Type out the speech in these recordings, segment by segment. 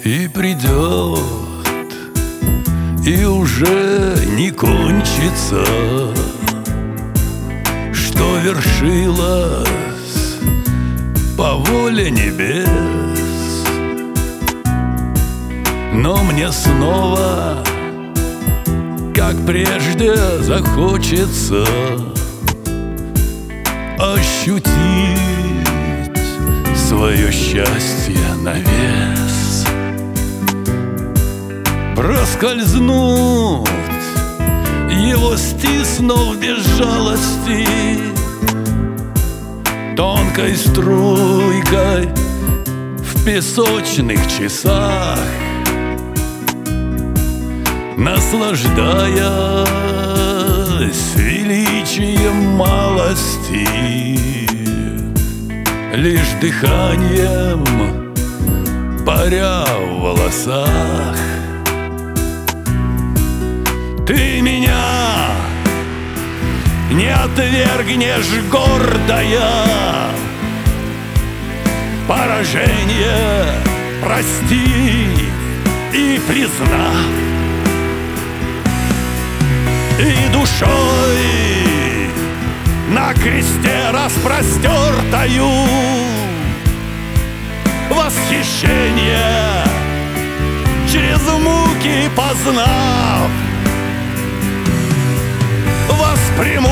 И придет, и уже не кончится, что вершилось по воле небес. Но мне снова, как прежде, захочется ощутить свое счастье на вес, проскользнуть его, стиснув без жалости, тонкой струйкой в песочных часах, наслаждаясь величием малости, лишь дыханием паря в волосах. Ты меня не отвергнешь, гордая, поражение прости и признав, и душой на кресте распростертою восхищение через муки познав, восприму,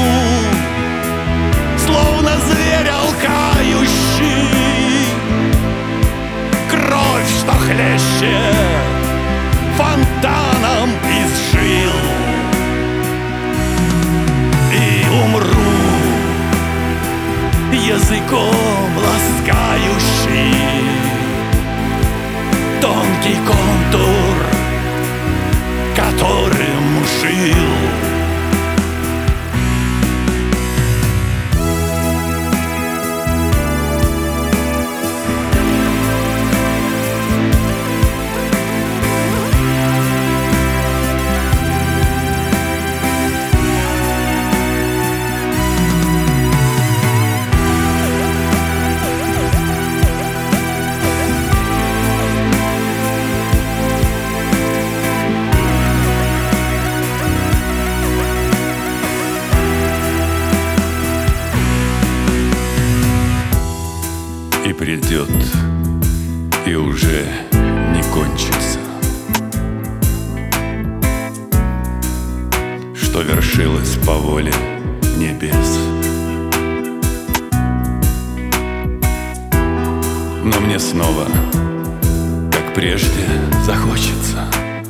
словно зверь алкающий, кровь, что хлещет фонтаном из жил, и умру языком ласкающий тонкий контур, которым жил. И придет, и уже не кончится, что вершилось по воле небес. Но мне снова, как прежде, захочется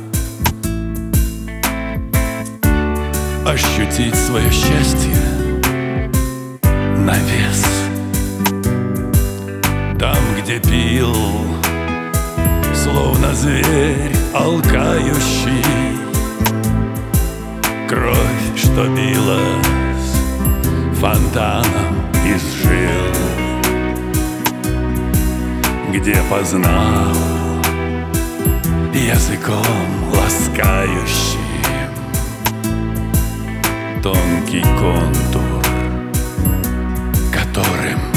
ощутить свое счастье на вес. Там, где пил, словно зверь алкающий, кровь, что билась фонтаном из жил, где познал языком ласкающим тонкий контур, которым